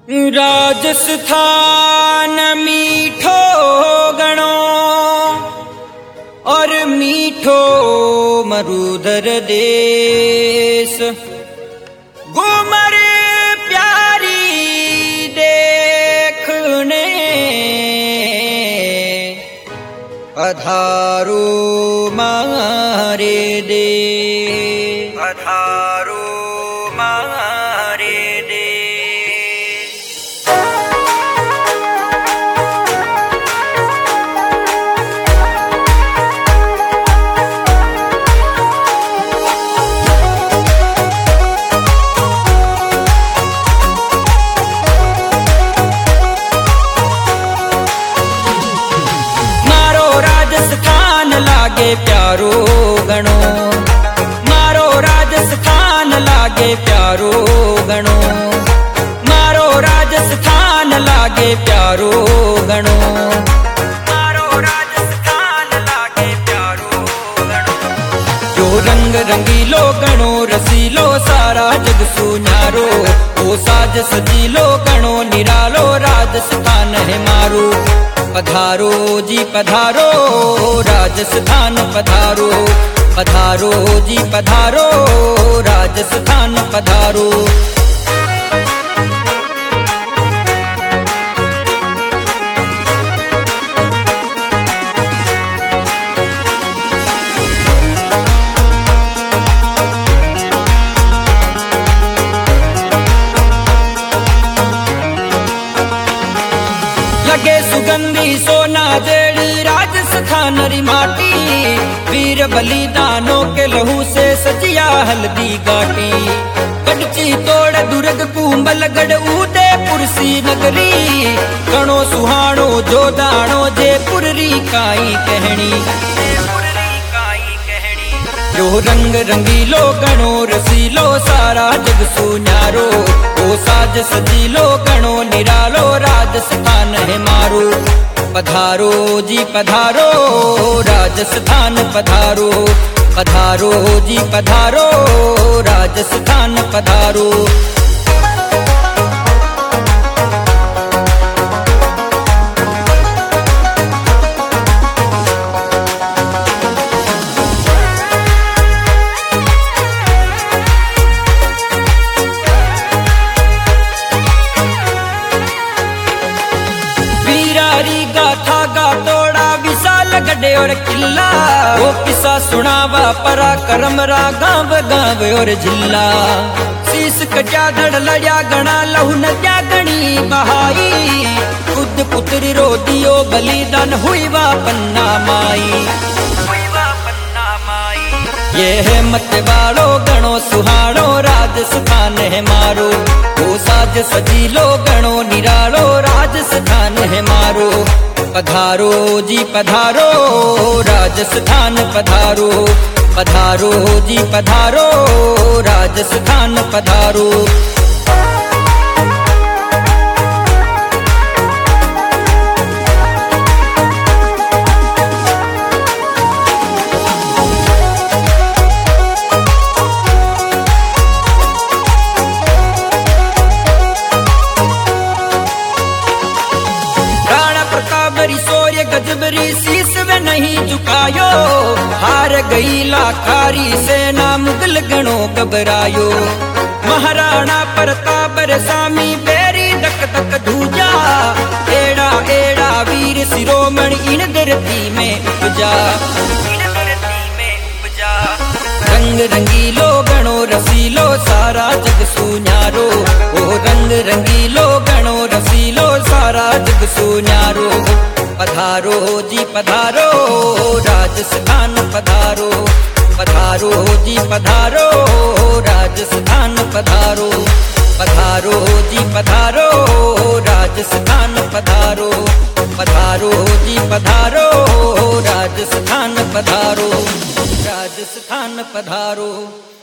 राजस्थान मीठो गणो और मीठो मरुधर देश। घूमर प्यारी देखने पधारो मारे देश, पधारो मारे देश। लागे प्यारो गणो मारो राजस्थान, लागे प्यारो गणो मारो राजस्थान, लागे प्यारो गणो मारो राजस्थान, लागे प्यारो गणो। जो रंग रंगीलो गणो रसीलो सारा जग सुन्यारो, ओ साज सजीलो गणो निरालो राजस्थान है मारो। पधारो जी पधारो राजस्थान पधारो, पधारो जी पधारो राजस्थान पधारो। लगे सुगंधी सोना जेड़ी राजस्थान री माटी, वीर बलिदानों के लहू से सजिया हल्दी घाटी। कड़ची तोड़ दुर्ग कुंभलगढ़ उदयपुर सी नगरी, गणो सुहाणो जोदाणो जयपुर री काई कहणी। जो रंग रंगीलो गणो रसीलो सारा जग सुन्यारो, ओ साज सजीलो गणो निरालो राजस्थान है मारो। पधारो जी पधारो राजस्थान पधारो, पधारो जी पधारो राजस्थान पधारो। गाथा गातोड़ा विशाल गढ़े और किला, वो किस्सा सुनावा पराक्रम रा गांव गांव और जिला। शीस कटा धड़ लड़या गणा लहू नद्या गणी बहाई, खुद पुत्री रो दियो बलिदान हुई वा पन्ना माई। ये है मत वालो गणो सुहाणो राजस्थान है मारो, वो साज सजीलो गणो निरालो राजस्थान है मारो। पधारो जी पधारो राजस्थान पधारो, पधारो जी पधारो राजस्थान पधारो। सूर्य गजबरी शीस में नहीं झुकायो, हार गई लाखारी सेना मुगल गणो घबरायो। महाराणा प्रताप सामी बेरी दक दक धूजा, एड़ा एड़ा वीर शिरोमणि इन धरती में उपजा। रंग रंगीलो गणो रसीलो सारा जग सुन्यारो, ओ रंग रंगीलो गणो रसीलो सारा जग सुन्यारो। पधारो जी पधारो राजस्थान पधारो, पधारो जी पधारो राजस्थान पधारो, पधारो जी पधारो राजस्थान पधारो, पधारो जी पधारो राजस्थान पधारो, राजस्थान पधारो।